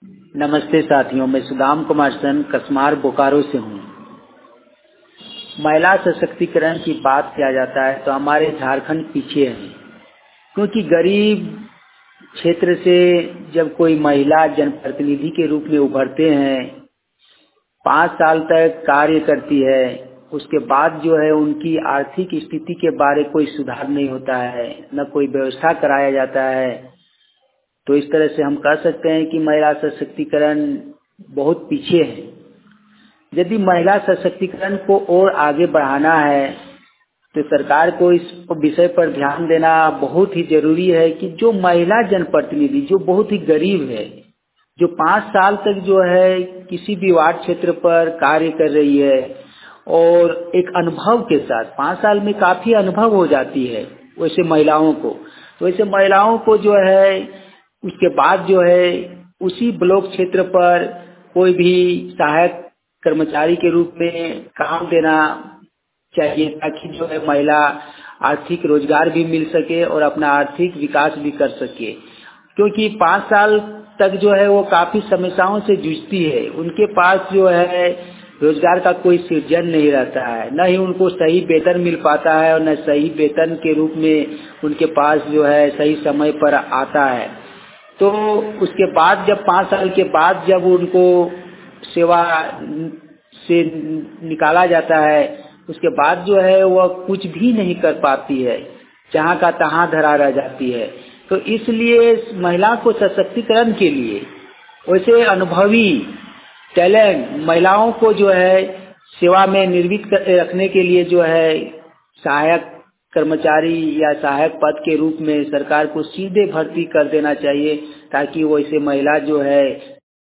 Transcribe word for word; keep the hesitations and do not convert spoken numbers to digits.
नमस्ते साथियों, मैं सुदाम कुमार सन कसमार बोकारो से हूँ। महिला सशक्तिकरण की बात किया जाता है तो हमारे झारखंड पीछे है, क्योंकि गरीब क्षेत्र से जब कोई महिला जनप्रतिनिधि के रूप में उभरते हैं, पाँच साल तक कार्य करती है, उसके बाद जो है उनकी आर्थिक स्थिति के बारे कोई सुधार नहीं होता है, न कोई व्यवस्था कराया जाता है। तो इस तरह से हम कह सकते हैं कि महिला सशक्तिकरण बहुत पीछे है। यदि महिला सशक्तिकरण को और आगे बढ़ाना है तो सरकार को इस विषय पर ध्यान देना बहुत ही जरूरी है कि जो महिला जनप्रतिनिधि जो बहुत ही गरीब है, जो पाँच साल तक जो है किसी भी वार्ड क्षेत्र पर कार्य कर रही है और एक अनुभव के साथ, पाँच साल में काफी अनुभव हो जाती है वैसे महिलाओं को, तो वैसे महिलाओं को जो है उसके बाद जो है उसी ब्लॉक क्षेत्र पर कोई भी सहायक कर्मचारी के रूप में काम देना चाहिए, ताकि जो है महिला आर्थिक रोजगार भी मिल सके और अपना आर्थिक विकास भी कर सके। क्योंकि पाँच साल तक जो है वो काफी समस्याओं से जूझती है, उनके पास जो है रोजगार का कोई सृजन नहीं रहता है, न ही उनको सही वेतन मिल पाता है और न सही वेतन के रूप में उनके पास जो है सही समय पर आता है। तो उसके बाद जब पाँच साल के बाद जब उनको सेवा से निकाला जाता है, उसके बाद जो है वह कुछ भी नहीं कर पाती है, जहाँ का तहाँ धरा रह जाती है। तो इसलिए महिला को सशक्तिकरण के लिए वैसे अनुभवी टैलेंट महिलाओं को जो है सेवा में निर्वित रखने के लिए जो है सहायक कर्मचारी या सहायक पद के रूप में सरकार को सीधे भर्ती कर देना चाहिए, ताकि वैसे महिला जो है